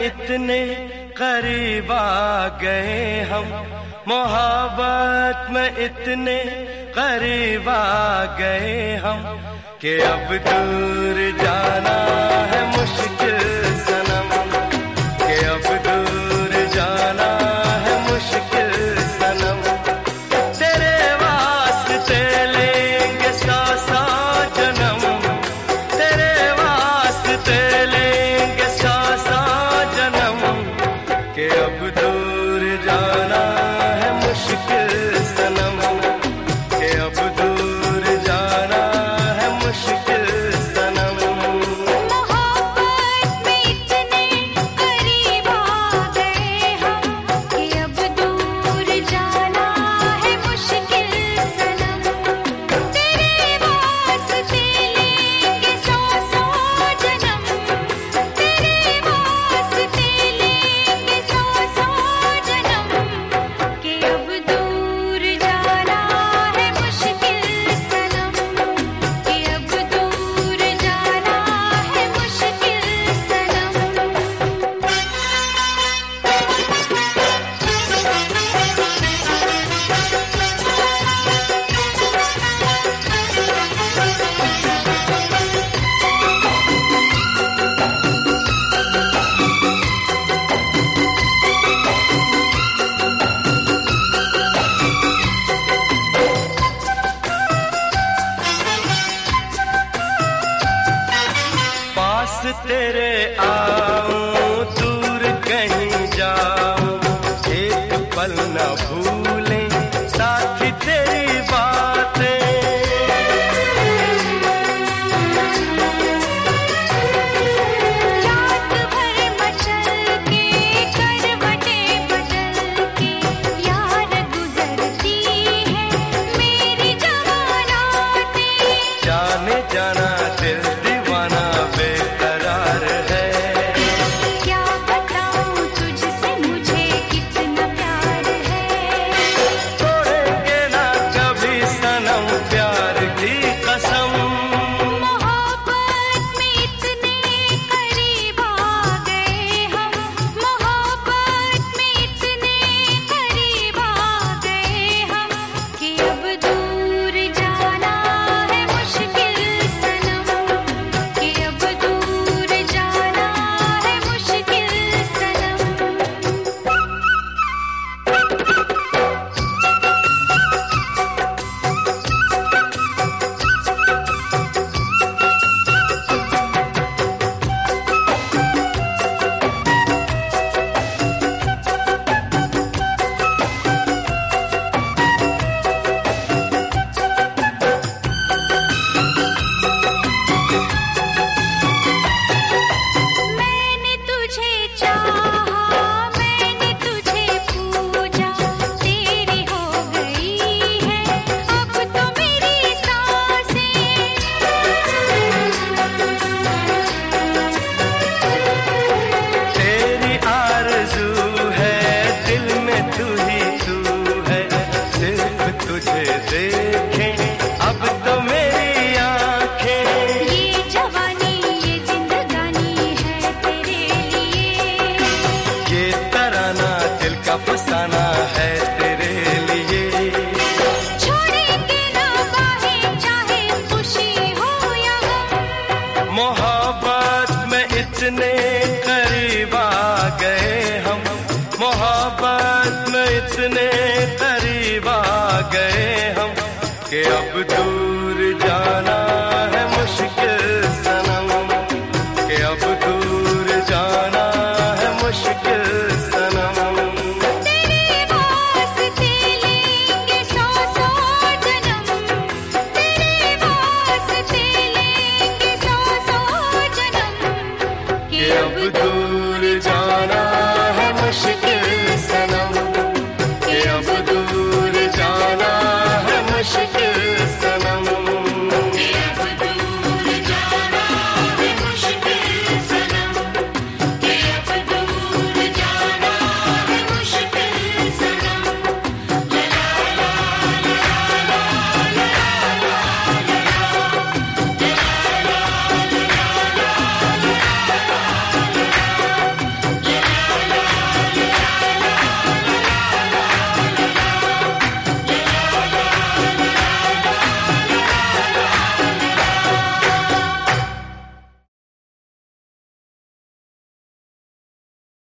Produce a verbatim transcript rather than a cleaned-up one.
इतने करीब आ गए हम, मोहब्बत में इतने करीब आ गए हम कि अब दूर जाना है मुश्किल सनम, कि अब दूर जाना है मुश्किल सनम। तेरे वास्ते लेंगे सौ सौ जन्म, तेरे वास्ते लेंगे सौ सौ जन्म, कि अब दूर जाना है मुश्किल सनम, कि अब दूर जाना है मुश्किल सनम। मोहब्बत में इतने करीब आ गए हम कि अब दूर जाना है मुश्किल सनम। तेरे वास्ते लेंगे सौ सौ जन्म, तेरे वास्ते लेंगे सौ सौ जन्म, कि अब दूर जाना है मुश्किल सनम, कि अब दूर जाना है मुश्किल सनम। पास तेरे आऊं दूर कहीं जाऊं, एक पल न भूलें साथी तेरी बातें। रात भर मचल के करवटें बदल के यार गुजरती है मेरी जवानातें। जाने जाना दिल दीवाना बेकरार है, क्या बताऊं तुझसे मुझे कितना प्यार है। तोड़ेंगे ना कभी सनम प्यार की कसम। मोहब्बत में इतने करीब आ गए हम, मोहब्बत में इतने करीब आ गए हम कि अब दूर जाना है मुश्किल सनम, कि अब दूर जाना है मुश्किल सनम। मैंने तुझे चाहा, मैंने तुझे पूजा, तेरी हो गई है अब तो मेरी सांसें। तेरी आरज़ू है दिल में तू ही तू है, सिर्फ तुझे देखें अब तो मेरी आंखें। ये जवानी ये जिंदगानी है तेरे लिए, ये तराना दिल का फसाना है तेरे लिए। छोड़ेंगे ना बाहें चाहे खुशी हो या गम। मोहब्बत में इतने करीब आ गए हम, मोहब्बत में इतने करीब आ गए हम कि अब दूर